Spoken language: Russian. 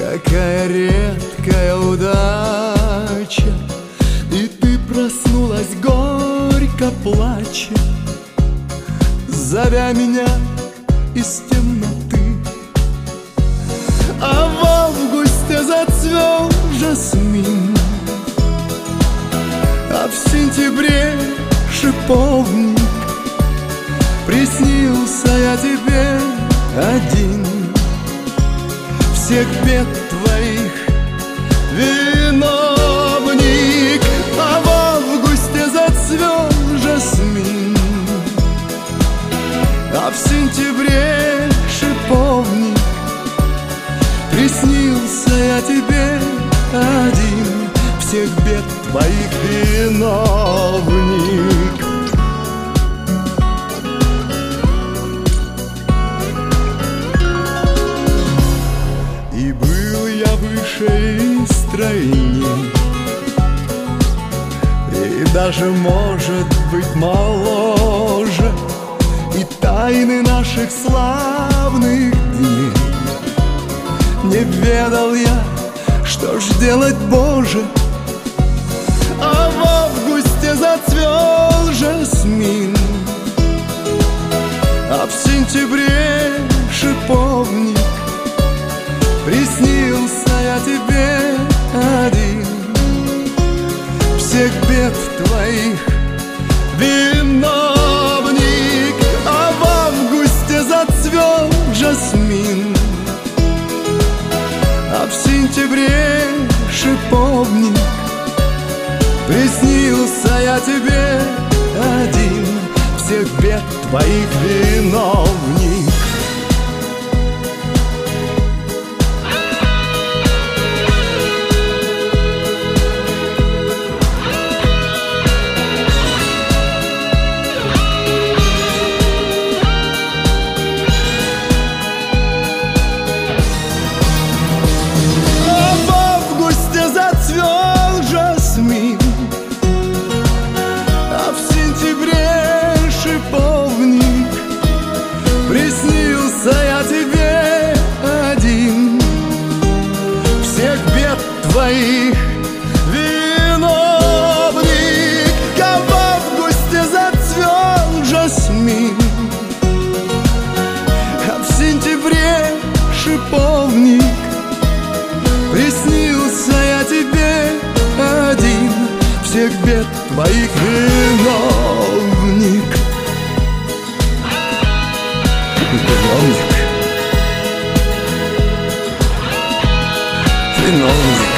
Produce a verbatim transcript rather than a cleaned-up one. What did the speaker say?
Какая редкая удача, и ты проснулась горько плача, зовя меня из темноты. А в августе зацвел жасмин, а в сентябре шиповник. Приснился я тебе один, всех бед твоих виновник. А в августе зацвел жасмин, а в сентябре шиповник. Приснился я тебе один, всех бед твоих виновник. И был я выше и стройней, и даже, может быть, моложе, и тайны наших славных дней не ведал я, что ж делать, Боже. А в августе зацвел жасмин, а в сентябре шиповник. Приснился я тебе один, всех бед твоих виновник. А в августе зацвел жасмин, а в сентябре шиповник. Приснился я тебе один, всех бед твоих виновник. Приснился я тебе один, всех бед твоих виновник. А в августе зацвел жасмин, а в сентябре шиповник. Приснился я тебе один, всех бед твоих виновник. Виновник, виновник.